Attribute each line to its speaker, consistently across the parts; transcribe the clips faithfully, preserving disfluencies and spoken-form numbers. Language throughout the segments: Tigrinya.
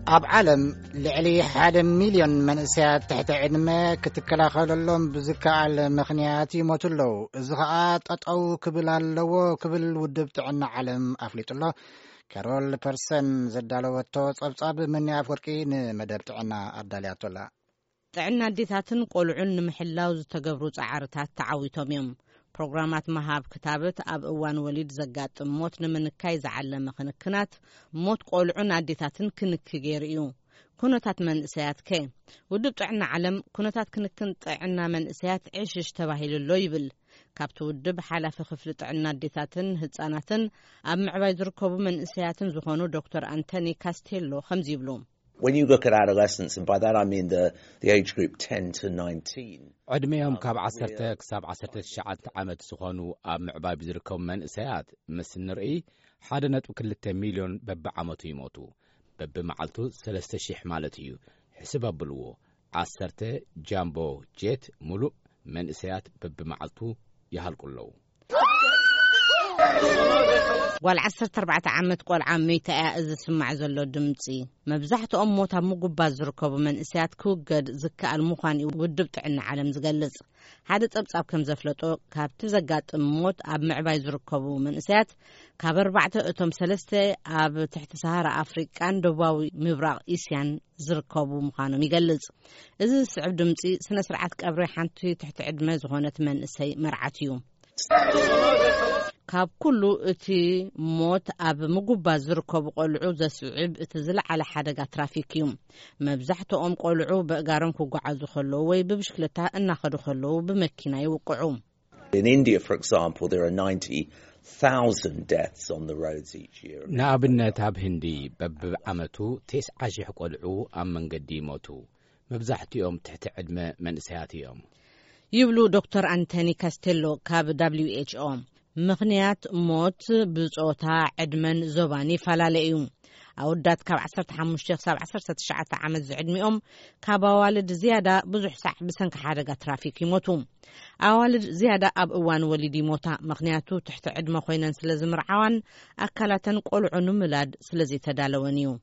Speaker 1: ኣብ ዓለም ልዕሊ ሓደ ሚልዮን መንእሰያት ትሕቲ ዕድመ ክትከላኸለሎም ብዝከኣል ምኽንያት ይሞቱ ኣለዉ። እዚ ኸኣ ጠጠው ክብል ኣለዎ ክብል ውድብ ጥዕና ዓለም ኣፍሊጡሎ። ካሮል ፐርሰን ዘዳለወቶ ጸብጻብ መን ኣፍወርቂ ንመደብ ጥዕና ኣዳልያቶላ።
Speaker 2: ጥዕና ኣዴታትን ቆልዑን ንምሕላው ዝተገብሩ ጻዕርታት ተዓዊቶም እዮም። ፕሮግራማት መሃብ ክታበት ኣብ እዋን ወሊድ ዘጋጥም ሞት ንምንካይ ዝዓለመ ክንክናት ሞት ቆልዑን ኣዴታትን ክንክ ገይሩ እዩ። ኩነታት መንእሰያት ከ ውድብ ጥዕና ዓለም ኩነታት ክንክን ጥዕና መንእሰያት ዕሽሽ ተባሂሉሎ ይብል። ካብቲ ውድብ ሓላፊ ክፍሊ ጥዕና ኣዴታትን ህፃናትን ኣብ ምዕባይ ዝርከቡ መንእሰያትን ዝኾኑ ዶክተር አንቶኒ ካስቴሎ ከምዚ ይብሉ።
Speaker 3: When you look at adolescents, and by that I mean the, the age group ten to nineteen.
Speaker 4: ዕድሜኦም ካብ ዓሰርተ ክሳብ ዓሰርተ ትሽዓተ ዓመት ዝኾኑ ኣብ ምዕባይ ዝርከቡ መንእሰያት ምስ ንርኢ ሓደ ነጥቢ ክልተ ሚልዮን በብዓመቱ ይሞቱ። በብመዓልቱ ሰለስተ ሽሕ ማለት እዩ። ሕስብ ኣብልዎ ዓሰርተ ጃምቦ ጄት ሙሉእ መንእሰያት በብመዓልቱ ይሃልቁ ኣለዉ።
Speaker 2: ጓል ዓሰርተ ኣርባዕተ ዓመት ቆልዓ ሜይታያ እዚ ስማዕ ዘሎ ድምፂ መብዛሕትኦም ሞት ኣብ ምጉባዝ ዝርከቡ መንእሰያት ክውገድ ዝከኣል ምዃኑ ውድብ ጥዕና ዓለም ዝገልጽ። ሓደ ጸብጻብ ከም ዘፍለጦ ካብቲ ዘጋጥም ሞት ኣብ ምዕባይ ዝርከቡ መንእሰያት ካብ ኣርባዕተ እቶም ሰለስተ ኣብ ትሕቲ ሰሃራ ኣፍሪቃን ደቡባዊ ምብራቕ እስያን ዝርከቡ ምዃኖም ይገልጽ። እዚ ዝስዕብ ድምፂ ስነ ስርዓት ቀብሪ ሓንቲ ትሕቲ ዕድመ ዝኾነት መንእሰይ መርዓት እዩ። ካብ ኩሉ እቲ ሞት ኣብ ምጉባዝ ዝርከቡ ቆልዑ ዘስዕብ እቲ ዝለዓለ ሓደጋ ትራፊክ እዩ። መብዛሕትኦም ቆልዑ በእጋሮም ክጓዓዙ ከለዉ ወይ ብብሽክለታ እናኸዱ ከለዉ ብመኪና ይውቅዑ።
Speaker 3: In India, for example, there are ninety thousand deaths on the roads each year.
Speaker 4: ንኣብነት ኣብ ህንዲ በብዓመቱ ተስዓ ሽሕ ቆልዑ ኣብ መንገዲ ይሞቱ። መብዛሕትኦም ትሕቲ ዕድመ መንእሰያት እዮም
Speaker 2: ይብሉ ዶክተር አንቶኒ ካስቴሎ ካብ ደብሊው ኤች ኦ። ምኽንያት ሞት ብጾታ ዕድመን ዞባን ይፈላለ እዩ። ኣወዳት ካብ ዓሰርተ ሓሙሽተ ክሳብ ዓሰርተ ትሽዓተ ዓመት ዝዕድሚኦም ካብ ኣዋልድ ዝያዳ ብዙሕ ሳዕ ብሰንኪ ሓደጋ ትራፊክ ይሞቱ። ኣዋልድ ዝያዳ ኣብ እዋን ወሊድ ይሞታ። ምኽንያቱ ትሕቲ ዕድመ ኮይነን ስለ ዝምርዓዋን ኣካላተን ቆልዑ ንምውላድ ስለ ዘይተዳለወን እዩ።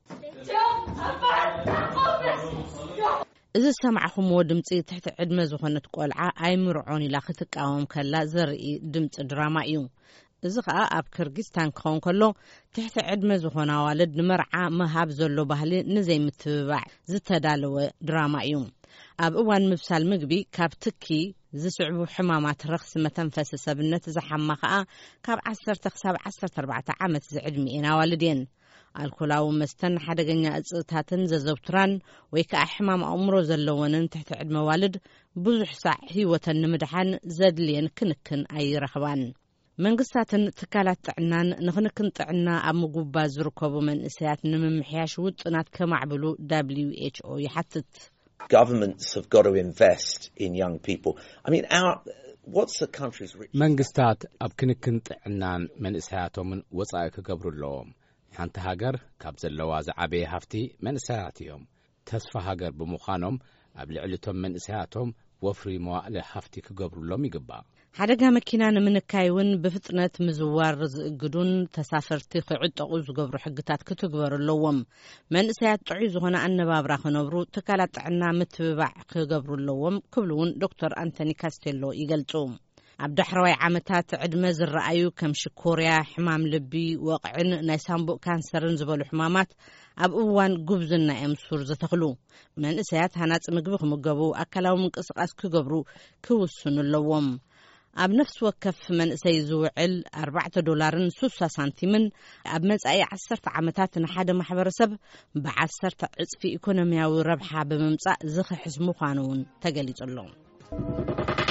Speaker 2: እዚ ሰማዕኹምዎ ድምፂ ትሕቲ ዕድመ ዝኾነት ቆልዓ ኣይምርዖን ኢላ ክትቃወም ከላ ዘርኢ ድምፂ ድራማ እዩ። እዚ ኸኣ ኣብ ክርጊስታን ክኸውን ከሎ ትሕቲ ዕድመ ዝኾነ ኣዋልድ ንመርዓ መሃብ ዘሎ ባህሊ ንዘይምትብባዕ ዝተዳለወ ድራማ እዩ። ኣብ እዋን ምብሳል ምግቢ ካብ ትኪ ዝስዕቡ ሕማማት ረኽሲ መተንፈሲ ሰብነት ዝሓማ ኸኣ ካብ ዓሰርተ ክሳብ ዓሰርተ ኣርባዕተ ዓመት ዝዕድሚኤን ኣዋልድ እየን። ኣልኮላዊ መስተን ሓደገኛ እጽታትን ዘዘውትራን ወይ ከዓ ሕማም ኣእምሮ ዘለወንን ትሕቲ ዕድመ ዋልድ ብዙሕ ሳዕ ህይወተን ንምድሓን ዘድልየን ክንክን ኣይረኽባን። መንግስታትን ትካላት ጥዕናን ንክንክን ጥዕና ኣብ ምጉባዝ ዝርከቡ መንእሰያት ንምምሕያሽ ውጥናት ከማዕብሉ ደብሊው ኤች ኦ ይሓትት።
Speaker 3: Governments have got to invest in young people. I mean, our what's the country's rich?
Speaker 4: መንግስታት ኣብ ክንክን ጥዕናን መንእሰያቶምን ወጻኢ ክገብሩ ኣለዎም። ሓንቲ ሃገር ካብ ዘለዋ ዝዓበየ ሃፍቲ መንእሰያት እዮም። ተስፋ ሃገር ብምዃኖም ኣብ ልዕሊቶም መንእሰያቶም ወፍሪ መዋዕለ ሃፍቲ ክገብሩሎም ይግባእ።
Speaker 2: ሓደጋ መኪና ንምንካይ እውን ብፍጥነት ምዝዋር ዝእግዱን ተሳፈርቲ ክዕጠቑ ዝገብሩ ሕግታት ክትግበሩ ኣለዎም። መንእሰያት ጥዑይ ዝኾነ ኣነባብራ ክነብሩ ትካላት ጥዕና ምትብባዕ ክገብሩ ኣለዎም ክብሉ እውን ዶክተር አንቶኒ ካስቴሎ ይገልጹ። ኣብ ዳሕረዋይ ዓመታት ዕድመ ዝረኣዩ ከም ሽኮርያ፣ ሕማም ልቢ፣ ወቕዕን ናይ ሳምቡእ ካንሰርን ዝበሉ ሕማማት ኣብ እዋን ጉብዝና እዮም ሱር ዝተኽሉ። መንእሰያት ሃናፂ ምግቢ ክምገቡ፣ ኣካላዊ ምንቅስቓስ ክገብሩ ክውስኑ ኣለዎም። ኣብ ነፍሲ ወከፍ መንእሰይ ዝውዕል ኣርባዕተ ዶላርን ስሳ ሳንቲምን ኣብ መጻኢ ዓሰርተ ዓመታት ንሓደ ማሕበረሰብ ብዓሰርተ ዕጽፊ ኢኮኖምያዊ ረብሓ ብምምጻእ ዝኽሕስ ምዃኑ እውን ተገሊጹ ኣሎ።